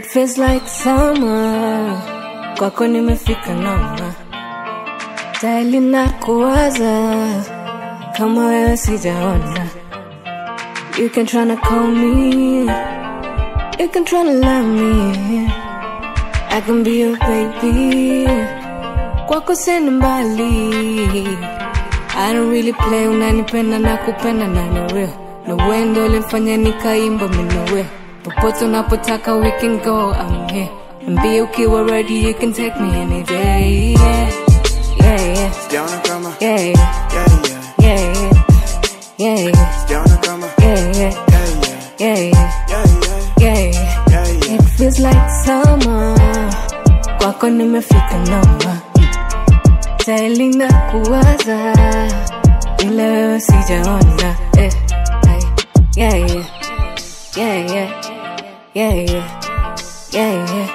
feels like summer, kwako nimefika noma. Daily nakuwaza, kama wewe sijaona. You can tryna call me, you can tryna love me, I can be your baby, kwako sina mbali. I don't really play, unanipenda na kupenda na ni real. Na wendo ulifanya nikaimba minowe. Popote unapotaka we can go, I'm here. And be ukiwa ready, you can take me any day. Yeah, yeah, yeah. Sijaona kama Yeah, yeah, yeah, yeah. yeah, yeah. Sijaona kama Yeah, yeah, yeah, yeah. yeah, yeah, Yeah, yeah. yeah, yeah. Yeah, yeah. It feels like summer, kwako nimefika noma. Daily nakuwaza, ila wewe sijaona. Yeah, yeah, yeah, yeah, yeah, yeah, yeah, yeah.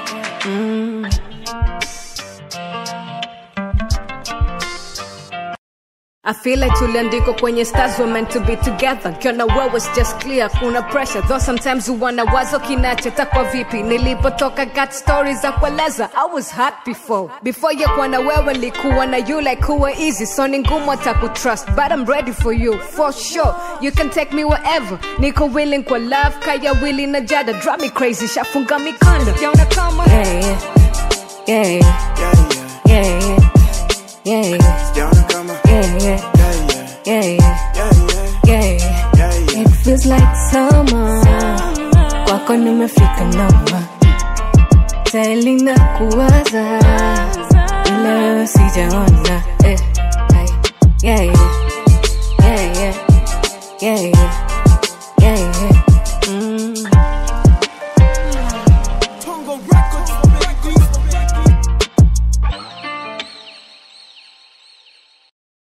I feel like tuliandiko kwenye stars were meant to be together. Kiona wewe is just clear, kuna pressure. Though sometimes you wanna wazo kinacheta kwa vipi. Nilipotoka got stories za kueleza. I was hot before ya kuwa na wewe likuwa na you like kuwa easy. So ni ngumu hata kutrust, but I'm ready for you, for sure. You can take me wherever. Niko willing kwa love, kaya willing na jada. Drive me crazy, shafunga mikanda. Kiona kama yeah, yeah, yeah, Yeah, yeah. yeah, yeah.